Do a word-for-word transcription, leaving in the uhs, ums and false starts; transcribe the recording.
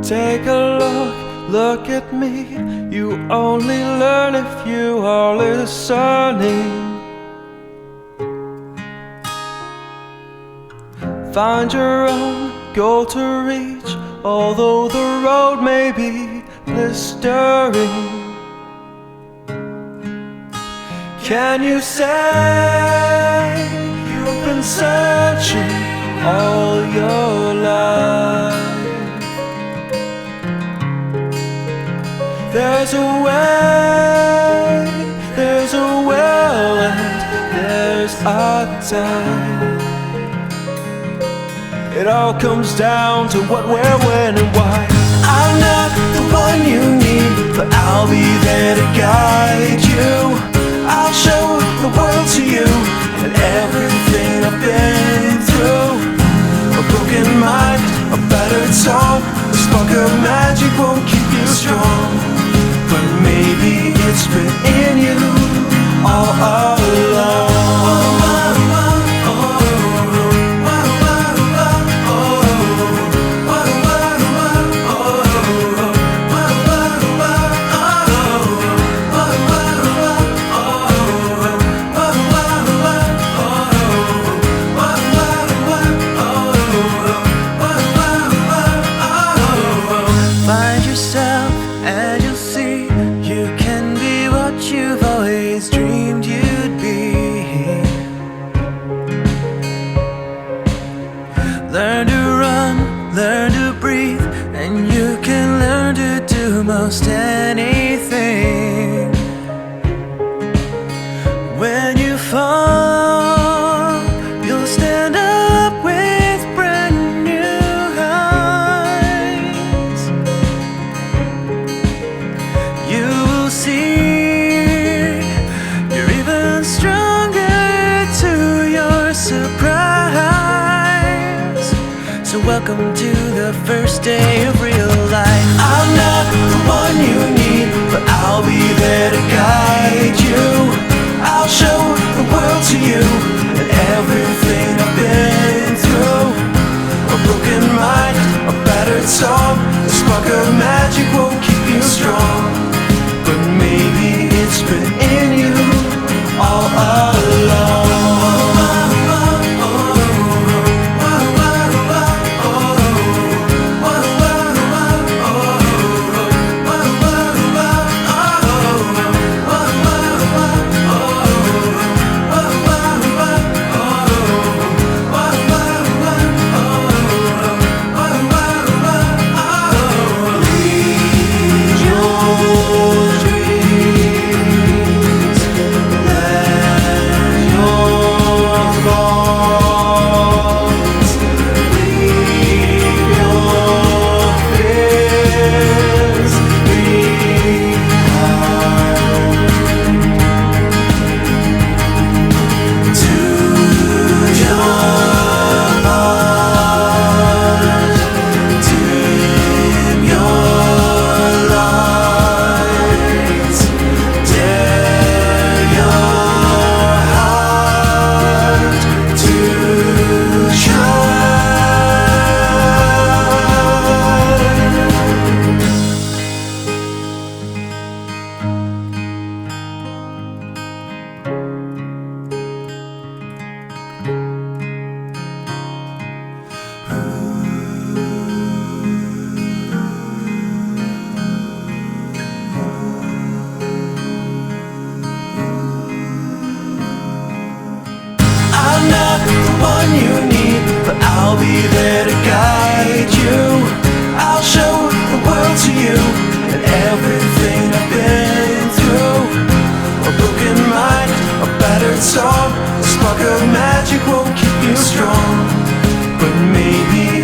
Take a look, look at me. You only learn if you are listening. Find your own goal to reach, although the road may be blistering. Can you say you've been searching all your life? There's a way, there's a will, and there's a time. It all comes down to what, where, when, and why. I'm not the one you need, but I'll be there to guide you. I'll show the world to you and everything I've been through. A broken mind, a battered soul, a spark of magic won't keep you strong. But maybe it's been in you all along. Find yourself and you'll see you can be what you've always dreamed you'd be. Learn to run, learn to breathe, and you can learn to do most anything. When you fall, you'll stand up with brand new eyes. You will see you're even stronger to your surprise. So welcome to the first day of real life. I'm not the one you need, but I'll be there to guide you. I'll show the world to you and everything I've been through. A broken mind, a battered soul, a spark of magic won't keep you strong. But maybe it's been in you all along. You need, but I'll be there to guide you. I'll show the world to you and everything I've been through. A broken mind, a battered soul, a spark of magic won't keep you strong. But maybe